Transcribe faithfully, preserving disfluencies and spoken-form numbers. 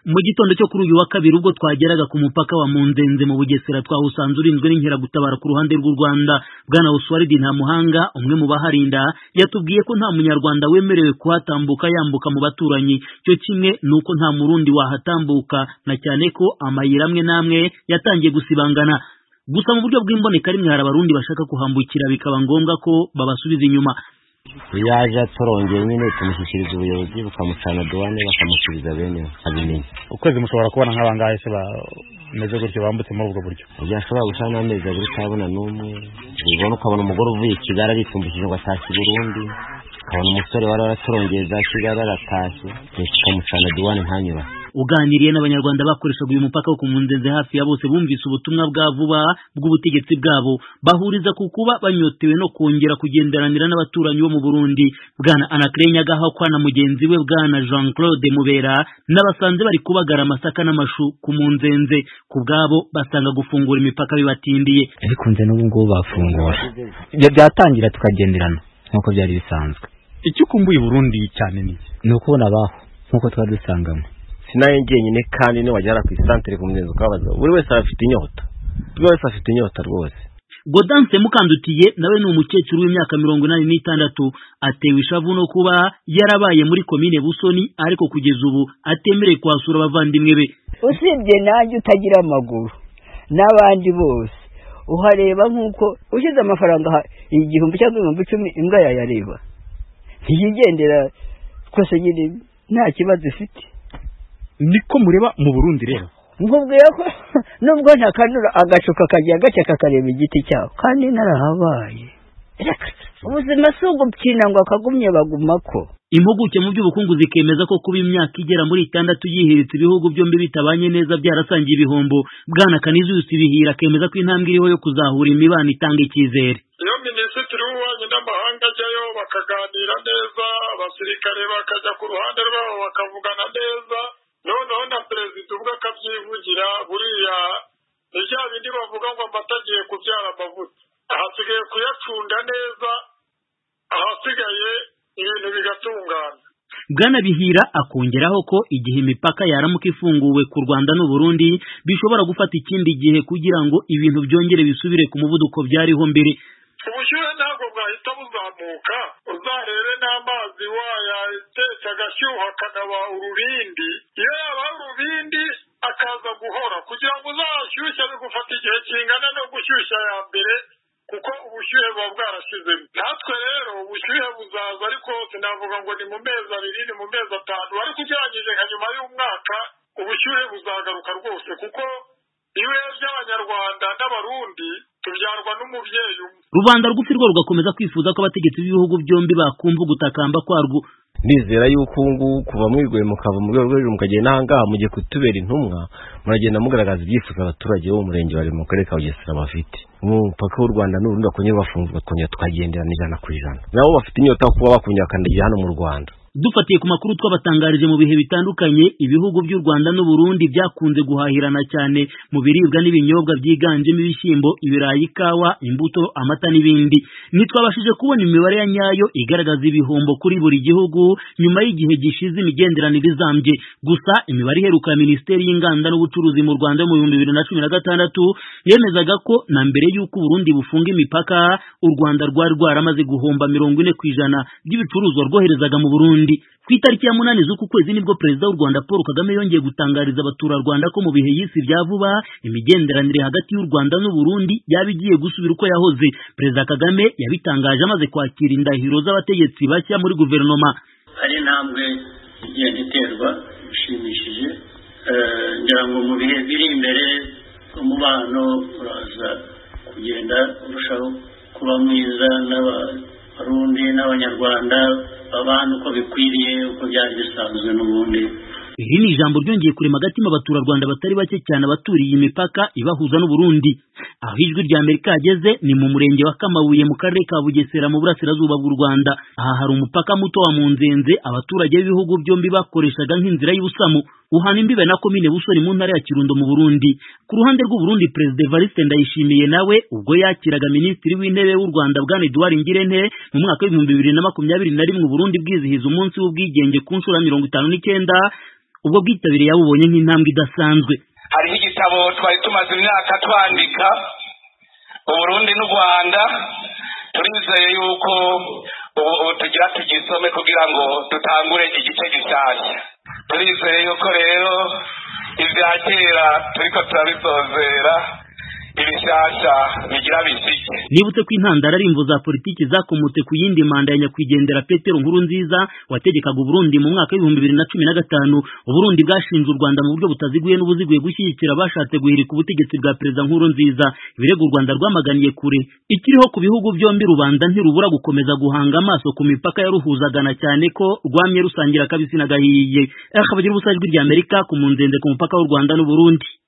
Mu gitondo cyo kuri uyu wa kabiri ubwo twageraga ku mupaka wa Munzenze mu Bugesera twawusanze urinzwe n'inkeragutabara ku ruhande rw'u Rwanda. Bwana Oswald Ntamuhanga, umwe mu baharinda, yatubwiye ko nta munyarwanda wemerewe kuhatambuka yambuka mu baturanyi, cyo kimwe nuko nta murundi wahatambuka, na cyane ko amayira amwe namwe yatangiye gusibangana. Gusa mu buryo bw'imboneka rimwe hari abarundi bashaka kuhambukira bikaba ngombwa ko babasubiza inyuma. Yaje atorongeye nyine tumushyikiriza ubuyobozi bukamucana douane bakamusubiza bene abimenye. Ukwezi mushobora kubona nk'abangahe se bameze gutyo bambutse muri ubwo buryo? Byashobora gushana amezi abiri utabona n'umwe. Ubona ukabona umugore uvuye i Kigali aritumbishije ngo atashye i Burundi, ukabona umusore wari waratorongeye za Kigali aratashye tukamucana douane ntanyura. Uganiriye n'abanyarwanda bakoreshaga uyu mupaka wo ku Munzenze hafi ya bose bumvise ubutumwa bwa vuba bw'ubutegetsi bwabo, bahuriza ku kuba banyotewe no kongera kugenderanira n'abaturanyi bo mu Burundi. Bwana Anakrenya Gahakwa na mugenzi we Bwana Jean Claude Mubera n'abasanze bari kubagara amasaka n'amashu ku Munzenze, ku bwabo basanga gufungura imipaka bibatindiye. Bikunze n'ubu ngubu bafungura ibyo byatangira tukagenderana nk'uko byari bisanzwe. Icyo ukumbuye Burundi cyane ni ni ukubona abaho nk'uko twari dusangamo. Sinaye njyenyine kandi ni wajyara ku isantere ku Munzenze ukabaza buri wese afite inyota, buri wese afite inyota rwose. Godanse Mukandutiye nawe ni umukecuru w'imyaka mirongo inani n'itandatu, atewe ishavu no kuba yarabaye muri komine Busoni ariko kugeza ubu atemereye kwasura abavandimwe be. Usibye nanjye utagira amaguru n'abandi bose uhareba nk'uko ushize amafaranga igihumbi cyangwa ibihumbi icumi imbwa yayareba ntiyigendera twese nyine nta kibazo ifite. Niko mureba mu Burundi rero? Nkubwiye ko nubwo ntakanura agashuka kajya gace kakareba igiti cyaho kandi narahabaye. Ubuzima si ugupfina ngo akagumye bagumako. Impuguke mu by'ubukungu zikemeza ko kuba imyaka igera muri itandatu yihiritse ibihugu byombi bitabanye neza byarasangiye ibihombo. Bwana Kanizusi Bihira akemeza ko intambwe iriho yo kuzahura imibano itanga icyizere. Iyo minisitiri w'ububanyi n'amahanga ajyayo bakaganira neza, abasirikare bakajya ku ruhande rwabo bakavugana neza, noneho na perezida ubwo akabyivugira, buriya ni bya bindi bavuga ngo amata agiye kubyara amavuta, ahasigaye kuyacunda neza, ahasigaye ibintu bigatungana. Bwana Bihira akongeraho ko igihe imipaka yaramuka ifunguwe ku Rwanda n'u Burundi bishobora gufata ikindi gihe kugira ngo ibintu byongere bisubire ku muvuduko byariho mbere. Ubushyuhe ntabwo bwahita buzamuka, uzarebe n'amazi wayatetse agashyuha akanaba urubindi, iyo yaba urubindi akaza guhora kugira ngo uzashyushye bigufata igihe kingana no gushyushya ya mbere, kuko ubushyuhe buba bwarashizemo. Natwe rero ubushyuhe buzaza, ariko sinavuga ngo ni mu mezi abiri ni mu mezi atanu, ariko ugereranyije nka nyuma y'umwaka ubushyuhe buzagaruka rwose, kuko ibihe by'Abanyarwanda n'Abarundi tubyarwa n'umubyeyi umwe. Rubanda rw'ufi rwo rugakomeza kwifuza ko abategetsi b'ibihugu byombi bakumva gutakamba kwarwo. Ndizera yuko ubu kuva mwiguye mukava mu rwego rw'ejo mukagenda ahangaha mugiye kutubera intumwa, muragenda mugaragaza ibyifuzo abaturage bo mu murenge bari mu karere ka Bugesera bafite. Umupaka w'u Rwanda n'u Burundi bakongera bafungurwa twongera tukagenderana ijana ku ijana. Nabo bafite inyota yo kuba bakongera bakandagira hano mu Rwanda. Dufatiye ku makuru twabatangarije mu bihe bitandukanye, ibihugu by'u Rwanda n'u Burundi byakunze guhahirana cyane mu biribwa n'ibinyobwa byiganjemo ibishyimbo, ibirayi, ikawa, imbuto, amata n'ibindi. Nitwabashije kubona imibare ya nyayo igaragaza ibihombo kuri buri gihugu nyuma y'igihe gishize imigenderanire izambye. Gusa imibare iheruka ya Minisiteri y'Inganda n'Ubucuruzi mu Rwanda mu bihumbi bibiri na cumi na gatandatu yemezaga ko na mbere y'uko Burundi bufunga imipaka u Rwanda rwari rwaramaze guhomba mirongo ine ku ijana by'ibicuruzwa rwoherezaga mu Burundi. Ku itariki ya munani z'uku kwezi nibwo Perezida w'u Rwanda Paul Kagame yongeye gutangariza abaturarwanda ko mu bihe y'isi bya vuba imigenderanire hagati y'u Rwanda n'u Burundi yaba igiye gusubira uko yahoze. Perezida Kagame yabitangaje amaze kwakira indahiro z'abategetsi bashya muri guverinoma. Hari intambwe igenda iterwa ishimishije, ngira ngo mu bihe biri imbere umubano uraza kugenda urushaho kuba mwiza n'Abarundi n'Abanyarwanda abantu uko bikwiriye uko byari bisanzwe n'ubundi. Iri ni ijambo ryongeye kurema agatima abaturarwanda batari bake cyane abaturiye imipaka ibahuza n'u Burundi. Aho ijwi rya Amerika yageze ni mu murenge wa Kamabuye mu karere ka Bugesera mu burasirazuba bw'u Rwanda. Aha hari umupaka muto wa Munzenze abaturage b'ibihugu byombi bakoreshaga nk'inzira y'ubusamu. Uhana imbibe na komine Busoni mu ntara ya Kirundo mu Burundi. Ku ruhande rw'u Burundi, Perezida Evariste Ndayishimiye nawe ubwo yakiraga Minisitiri w'Intebe w'u Rwanda Bwana Edouard Ngirente mu mwaka w'ibihumbi bibiri na makumyabiri na rimwe u Burundi bwizihiza umunsi w'ubwigenge ku nshuro mirongo itanu n'icyenda, ubwo bwitabire yabubonye nk'intambwe idasanzwe. Hariho igitabo twari tumaze imyaka twandika, Uburundi n'u Rwanda, turizeye yuko ubu tugira tugisome kugira ngo dutangure igice gishyashya. Turizeye yuko rero ibya kera turiko turabisozera, ibishasha bigira bisike. Nibutse ko intandara ari imvo za politiki zakomotse ku yindi manda ya nyakwigendera Petero Nkurunziza wategekaga Burundi mu mwaka w'ibihumbi bibiri na cumi na gatanu. Uburundi bwashinze u Rwanda mu buryo butaziguye n'ubuziguye gushyigikira bashatse guhirika ubutegetsi bwa Perezida Nkurunziza, ibirego u Rwanda rwamaganiye kure. Ikiriho ku bihugu byombi rubanda ntirubura gukomeza guhanga amaso ku mipaka yaruhuzagana cyane ko rwamye rusangira kabisi na gahiye. Akabagira ubusajwi rya Amerika ku munzenze ku mupaka w'u Rwanda n'u Burundi.